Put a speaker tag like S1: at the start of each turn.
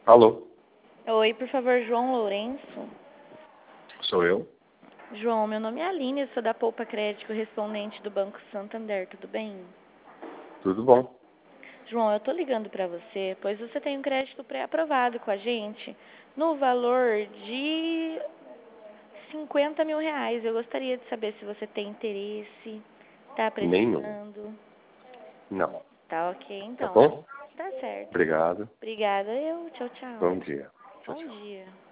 S1: Alô,
S2: Oi, por favor, João Lourenço.
S1: sou eu?
S2: João, meu nome é Aline, eu sou da Poupa Crédito, correspondente do Banco Santander, tudo bem?
S1: Tudo bom?
S2: João, eu tô ligando para você, pois você tem um crédito pré-aprovado com a gente no valor de R$ 50.000. Eu gostaria de saber se você tem interesse, tá
S1: Nenhum.
S2: precisando.
S1: Não.
S2: Tá ok,
S1: Tá
S2: então.
S1: bom?
S2: Tá certo.
S1: Obrigado.
S2: Obrigada, tchau,
S1: Bom
S2: tchau.
S1: dia. Tchau,
S2: Bom
S1: tchau.
S2: dia.